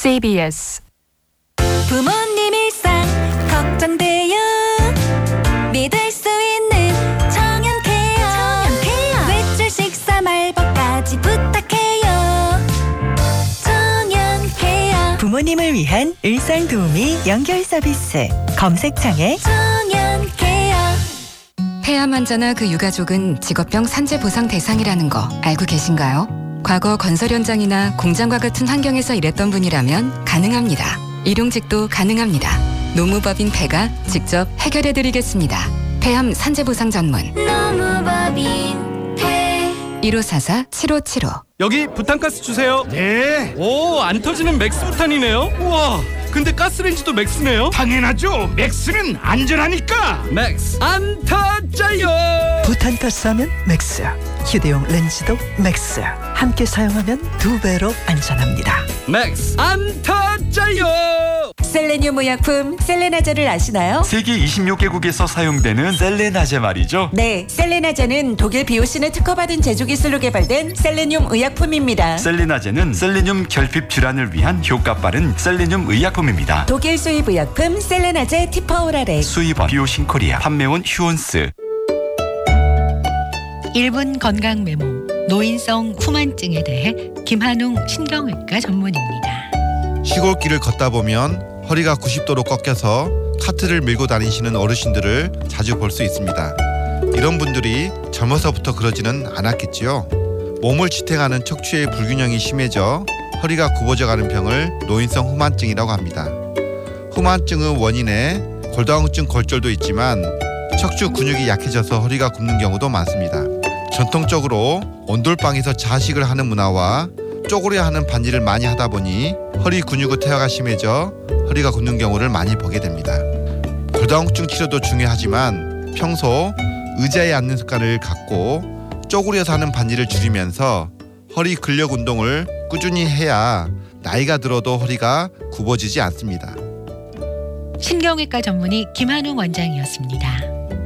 CBS 부모님 일상 걱정돼요. 믿을 수 있는 청년케어. 외출 식사 말복까지 부탁해요. 청년케어. 부모님을 위한 일상 도우미 연결 서비스. 검색창에 청년케어. 폐암 환자나 그 유가족은 직업병 산재 보상 대상이라는 거 알고 계신가요? 과거 건설 현장이나 공장과 같은 환경에서 일했던 분이라면 가능합니다. 일용직도 가능합니다. 노무법인 폐가 직접 해결해드리겠습니다. 폐암 산재 보상 전문 노무법인 폐. 1544-7575. 여기 부탄가스 주세요. 네, 오, 안 터지는 맥스 부탄이네요. 우와, 근데 가스레인지도 맥스네요. 당연하죠. 맥스는 안전하니까. 맥스 안 터져요. 부탄가스 하면 맥스. 휴대용 렌즈도 맥스. 함께 사용하면 2배로 안전합니다. 맥스 안 터져요. 셀레늄 의약품 셀레나제를 아시나요? 세계 26개국에서 사용되는 셀레나제 말이죠. 네, 셀레나제는 독일 비오신에 특허받은 제조기술로 개발된 셀레늄 의약품입니다. 셀레나제는 셀레늄 결핍 질환을 위한 효과 빠른 셀레늄 의약품입니다. 독일 수입 의약품 셀레나제 티퍼오라렉. 수입원 비오신 코리아, 판매원 휴온스. 1분 건강 메모. 노인성 후만증에 대해 김한웅 신경외과 전문입니다. 시골길을 걷다 보면 허리가 90도로 꺾여서 카트를 밀고 다니시는 어르신들을 자주 볼 수 있습니다. 이런 분들이 젊어서부터 그러지는 않았겠지요. 몸을 지탱하는 척추의 불균형이 심해져 허리가 굽어져가는 병을 노인성 후만증이라고 합니다. 후만증의 원인에 골다공증 골절도 있지만 척추 근육이 약해져서 허리가 굽는 경우도 많습니다. 전통적으로 온돌방에서 자식을 하는 문화와 쪼그려 하는 반지를 많이 하다 보니 허리 근육의 퇴화가 심해져 허리가 굽는 경우를 많이 보게 됩니다. 골다공증 치료도 중요하지만 평소 의자에 앉는 습관을 갖고 쪼그려서 하는 반지를 줄이면서 허리 근력 운동을 꾸준히 해야 나이가 들어도 허리가 굽어지지 않습니다. 신경외과 전문의 김한웅 원장이었습니다.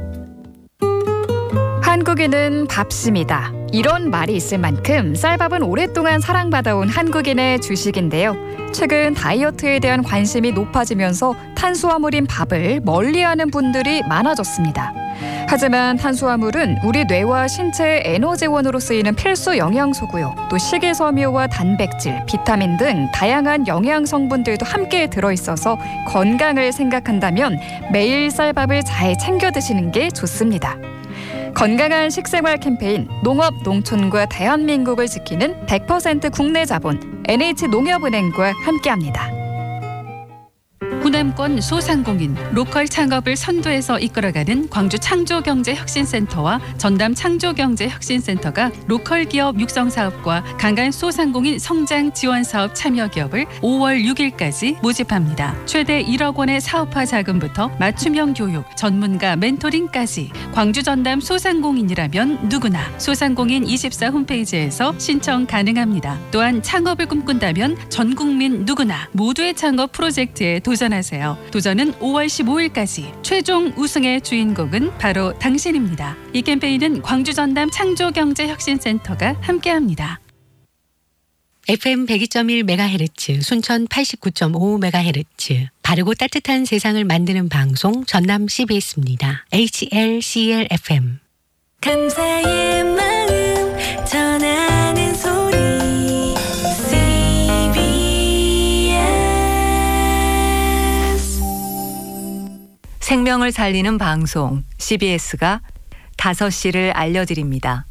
한국인은 밥심이다. 이런 말이 있을 만큼 쌀밥은 오랫동안 사랑받아온 한국인의 주식인데요. 최근 다이어트에 대한 관심이 높아지면서 탄수화물인 밥을 멀리하는 분들이 많아졌습니다. 하지만 탄수화물은 우리 뇌와 신체의 에너지원으로 쓰이는 필수 영양소고요. 또 식이섬유와 단백질, 비타민 등 다양한 영양 성분들도 함께 들어있어서 건강을 생각한다면 매일 쌀밥을 잘 챙겨 드시는 게 좋습니다. 건강한 식생활 캠페인 농업 농촌과 대한민국을 지키는 100% 국내 자본 NH농협은행과 함께합니다. 호남권 소상공인 로컬 창업을 선도해서 이끌어가는 광주 창조경제혁신센터와 전남 창조경제혁신센터가 로컬 기업 육성 사업과 강간 소상공인 성장 지원 사업 참여 기업을 5월 6일까지 모집합니다. 최대 1억 원의 사업화 자금부터 맞춤형 교육, 전문가 멘토링까지 광주 전남 소상공인이라면 누구나 소상공인 24 홈페이지에서 신청 가능합니다. 또한 창업을 꿈꾼다면 전 국민 누구나 모두의 창업 프로젝트에 도전하세요. 도전은 5월 15일까지. 최종 우승의 주인공은 바로 당신입니다. 이 캠페인은 광주 전남 창조경제혁신센터가 함께합니다. FM 102.1MHz, 순천 89.5MHz. 바르고 따뜻한 세상을 만드는 방송 전남 CBS입니다. HLCL FM. 감사의 마음 전하는 소리. 생명을 살리는 방송 CBS가 5시를 알려드립니다.